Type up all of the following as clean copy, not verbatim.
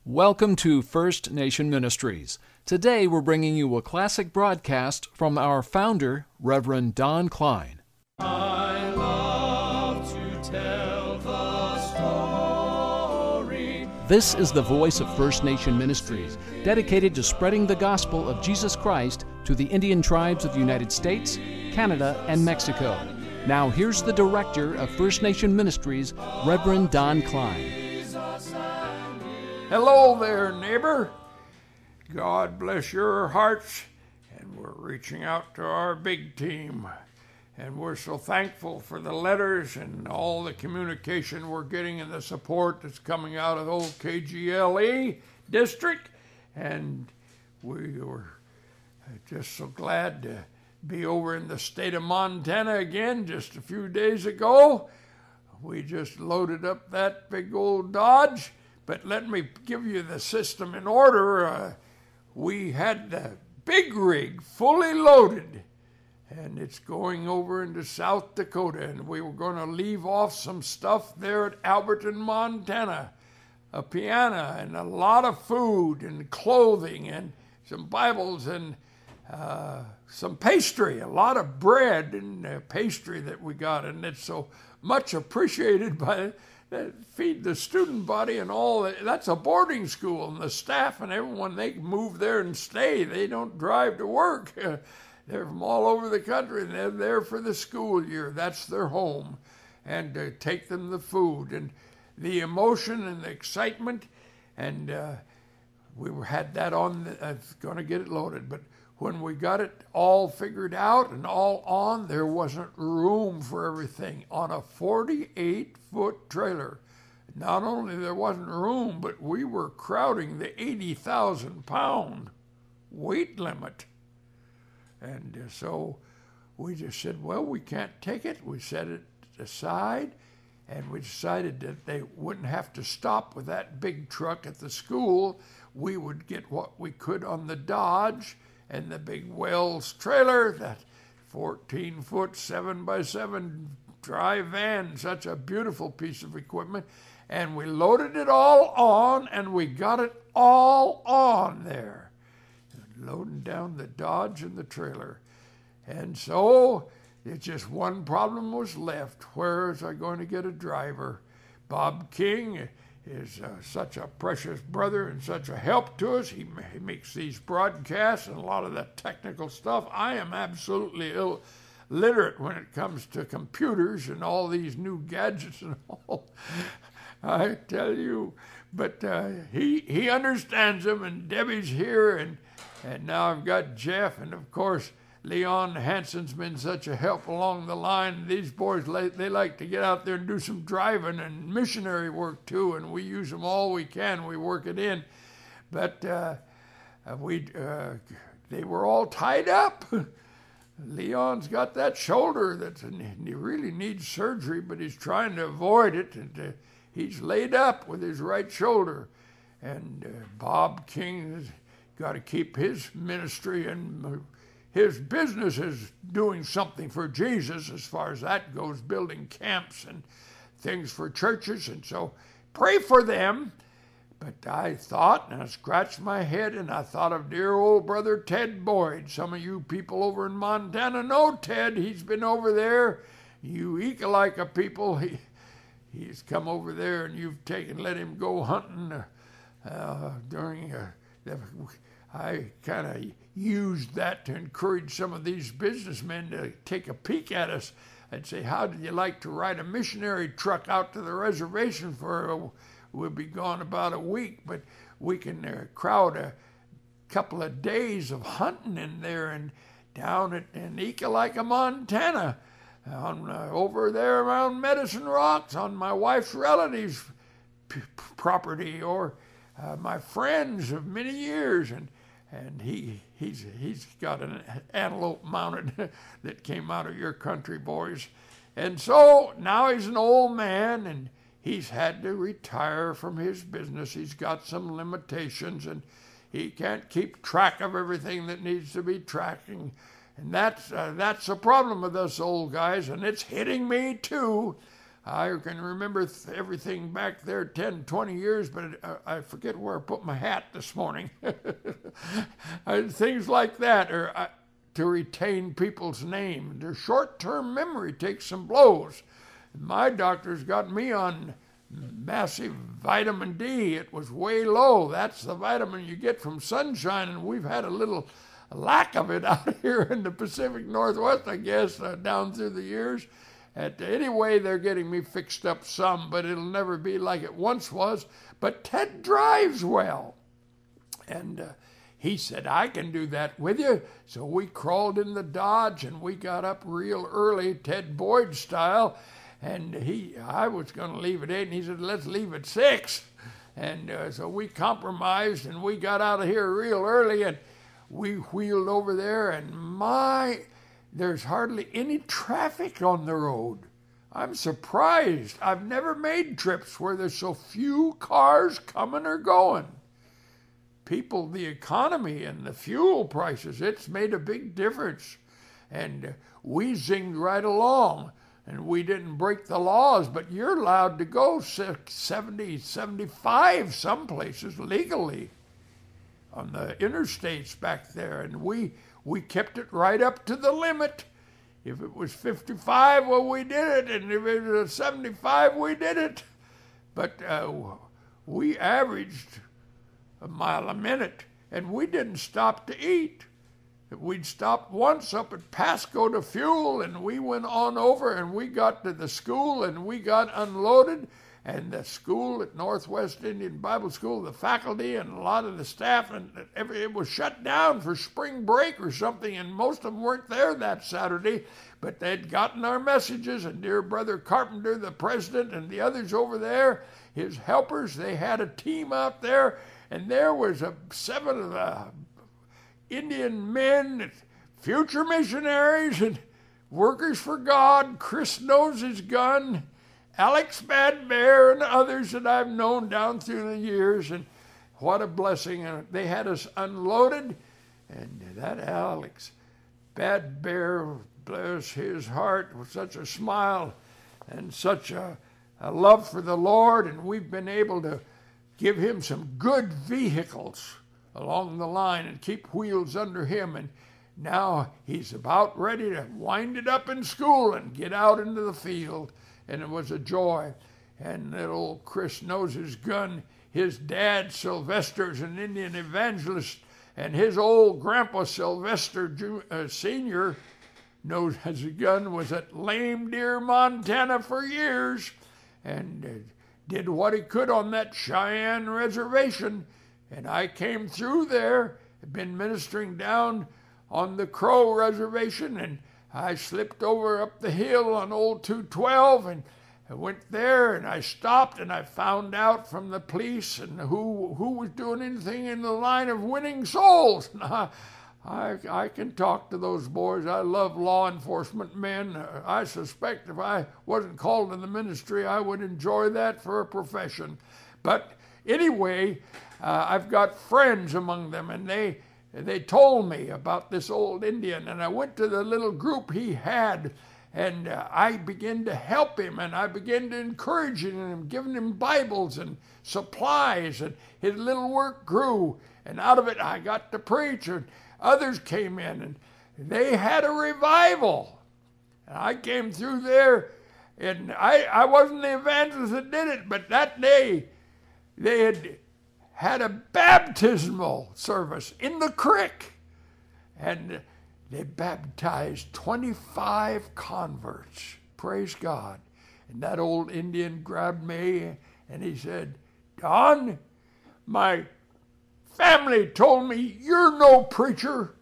Welcome to First Nation Ministries. Today we're bringing you a classic broadcast from our founder, Reverend Don Klein. I love to tell the story. This is the voice of First Nation Ministries, dedicated to spreading the gospel of Jesus Christ to the Indian tribes of the United States, Canada, and Mexico. Now here's the director of First Nation Ministries, Reverend Don Klein. Hello there, neighbor. God bless your hearts. And we're reaching out to our big team. And we're so thankful for the letters and all the communication we're getting and the support that's coming out of the old KGLE district. And we were just so glad to be over in the state of Montana again just a few days ago. We just loaded up that big old Dodge. But let me give you the system in order. We had the big rig fully loaded, and it's going over into South Dakota, and we were going to leave off some stuff there at Alberton, Montana, a piano and a lot of food and clothing and some Bibles and some pastry, a lot of bread and pastry that we got, and it's so much appreciated by feed the student body and all that. That's a boarding school, and the staff and everyone, they move there and stay. They don't drive to work. They're from all over the country, and they're there for the school year. That's their home. And take them the food and the emotion and the excitement. And we had that on, going to get it loaded. But when we got it all figured out and all on, there wasn't room for everything on a 48-foot trailer. Not only there wasn't room, but we were crowding the 80,000-pound weight limit. And so we just said, well, we can't take it. We set it aside, and we decided that they wouldn't have to stop with that big truck at the school. We would get what we could on the Dodge and the big Wells trailer, that 14-foot, 7x7 dry van, such a beautiful piece of equipment. And we loaded it all on, and we got it all on there, loading down the Dodge and the trailer. And so it's just one problem was left. Where is I going to get a driver? Bob King is such a precious brother and such a help to us. He makes these broadcasts and a lot of the technical stuff. I am absolutely illiterate when it comes to computers and all these new gadgets and all. I tell you, but he understands them, and Debbie's here, and now I've got Jeff, and of course Leon Hansen's been such a help along the line. These boys, they like to get out there and do some driving and missionary work too, and we use them all we can. We work it in. But they were all tied up. Leon's got that shoulder and he really needs surgery, but he's trying to avoid it. And he's laid up with his right shoulder. And Bob King has got to keep his ministry and his business is doing something for Jesus as far as that goes, building camps and things for churches. And so pray for them. But I thought, and I scratched my head, and I thought of dear old brother Ted Boyd. Some of you people over in Montana know Ted. He's been over there. You Ekalika people, he's come over there, and you've let him go hunting during I kind of used that to encourage some of these businessmen to take a peek at us. I'd say, how did you like to ride a missionary truck out to the reservation we'll be gone about a week, but we can crowd a couple of days of hunting in there and down in Ekalika, Montana, over there around Medicine Rocks on my wife's relatives' property, or my friends of many years, and he's got an antelope mounted that came out of your country, boys. And so now he's an old man, and he's had to retire from his business. He's got some limitations, and he can't keep track of everything that needs to be tracking. And that's a problem with us old guys, and it's hitting me too. I can remember everything back there 10, 20 years, but I forget where I put my hat this morning. Things like that, or to retain people's name. Their short-term memory takes some blows. My doctor's got me on massive vitamin D. It was way low. That's the vitamin you get from sunshine, and we've had a little lack of it out here in the Pacific Northwest, I guess, down through the years. Anyway, they're getting me fixed up some, but it'll never be like it once was. But Ted drives well. And he said, I can do that with you. So we crawled in the Dodge, and we got up real early, Ted Boyd style. And I was going to leave at 8, and he said, let's leave at 6. And so we compromised, and we got out of here real early, and we wheeled over there, and there's hardly any traffic on the road. I'm surprised. I've never made trips where there's so few cars coming or going. People, the economy and the fuel prices, it's made a big difference. And we zinged right along. And we didn't break the laws, but you're allowed to go 70, 75 some places legally on the interstates back there. And we kept it right up to the limit. If it was 55, well, we did it. And if it was 75, we did it. But we averaged a mile a minute, and we didn't stop to eat. We'd stopped once up at Pasco to fuel, and we went on over, and we got to the school, and we got unloaded, and the school at Northwest Indian Bible School, the faculty and a lot of the staff, and it was shut down for spring break or something, and most of them weren't there that Saturday, but they'd gotten our messages, and dear Brother Carpenter, the president, and the others over there, his helpers, they had a team out there, and there was 7 of the Indian men, future missionaries, and workers for God. Chris Knows His Gun, Alex Bad Bear, and others that I've known down through the years. And what a blessing. And they had us unloaded. And that Alex Bad Bear, bless his heart, with such a smile and such a love for the Lord. And we've been able to give him some good vehicles along the line and keep wheels under him, and now he's about ready to wind it up in school and get out into the field, and it was a joy. And little Chris Knows His Gun, his dad Sylvester's an Indian evangelist, and his old grandpa Sylvester Sr. Knows His Gun was at Lame Deer, Montana for years, and did what he could on that Cheyenne reservation. And I came through there, been ministering down on the Crow Reservation, and I slipped over up the hill on old 212, and I went there, and I stopped, and I found out from the police and who was doing anything in the line of winning souls. I can talk to those boys. I love law enforcement men. I suspect if I wasn't called in the ministry, I would enjoy that for a profession. But anyway, I've got friends among them, and they told me about this old Indian, and I went to the little group he had, and I began to help him, and I began to encourage him, and giving him Bibles and supplies, and his little work grew, and out of it I got to preach, and others came in, and they had a revival. And I came through there, and I wasn't the evangelist that did it, but that day they had a baptismal service in the creek, and they baptized 25 converts. Praise God. And that old Indian grabbed me, and he said, Don, my family told me you're no preacher.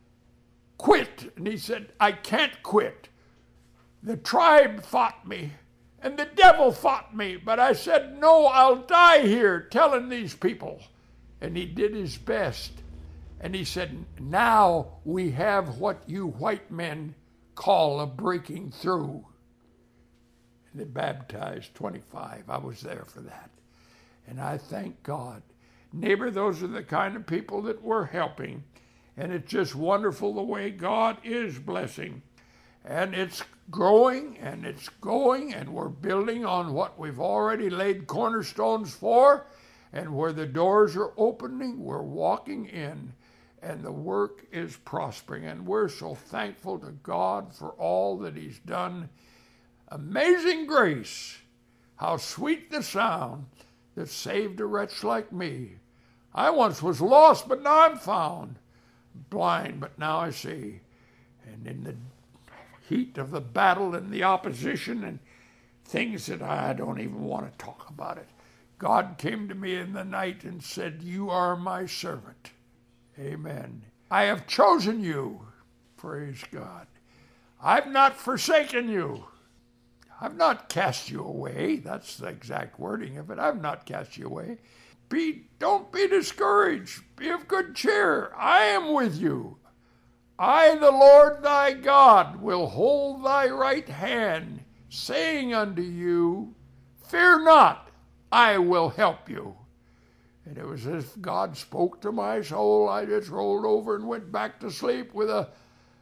Quit. And he said, I can't quit. The tribe fought me, and the devil fought me, but I said, no, I'll die here telling these people. And he did his best. And he said, now we have what you white men call a breaking through. And they baptized 25. I was there for that. And I thank God. Neighbor, those are the kind of people that we're helping. And it's just wonderful the way God is blessing. And it's growing and it's going, and we're building on what we've already laid cornerstones for. And where the doors are opening, we're walking in, and the work is prospering. And we're so thankful to God for all that He's done. Amazing grace, how sweet the sound that saved a wretch like me. I once was lost, but now I'm found. Blind, but now I see. And in the heat of the battle and the opposition and things that I don't even want to talk about it, God came to me in the night and said, "You are my servant." Amen. I have chosen you. Praise God. I've not forsaken you. I've not cast you away. That's the exact wording of it. I've not cast you away. Don't be discouraged. Be of good cheer. I am with you. I, the Lord thy God, will hold thy right hand, saying unto you, "Fear not, I will help you." And it was as if God spoke to my soul. I just rolled over and went back to sleep with a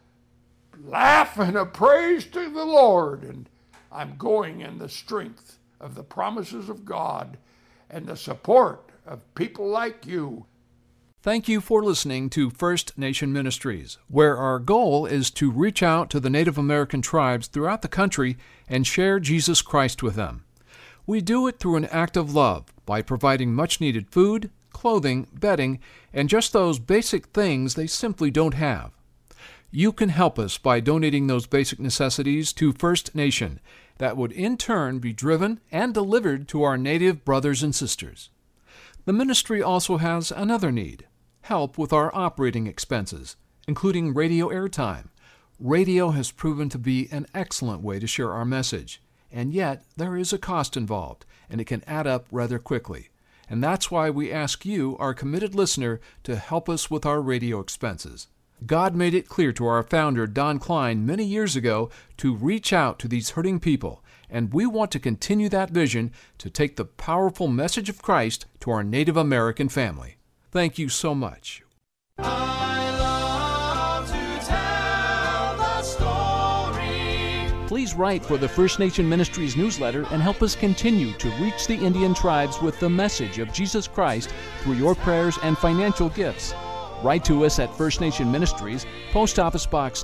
laugh and a praise to the Lord. And I'm going in the strength of the promises of God and the support of people like you. Thank you for listening to First Nation Ministries, where our goal is to reach out to the Native American tribes throughout the country and share Jesus Christ with them. We do it through an act of love by providing much-needed food, clothing, bedding, and just those basic things they simply don't have. You can help us by donating those basic necessities to First Nation that would in turn be driven and delivered to our Native brothers and sisters. The ministry also has another need: help with our operating expenses, including radio airtime. Radio has proven to be an excellent way to share our message, and yet there is a cost involved, and it can add up rather quickly. And that's why we ask you, our committed listener, to help us with our radio expenses. God made it clear to our founder, Don Klein, many years ago to reach out to these hurting people, and we want to continue that vision to take the powerful message of Christ to our Native American family. Thank you so much. I love to tell the story. Please write for the First Nation Ministries newsletter and help us continue to reach the Indian tribes with the message of Jesus Christ through your prayers and financial gifts. Write to us at First Nation Ministries, Post Office Box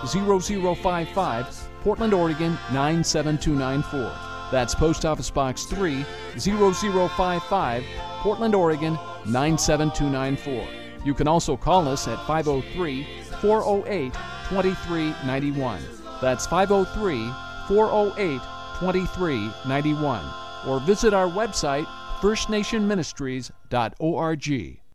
30055, Portland, Oregon 97294. That's Post Office Box 30055, Portland, Oregon 97294. You can also call us at 503-408-2391. That's 503-408-2391. Or visit our website, firstnationministries.org.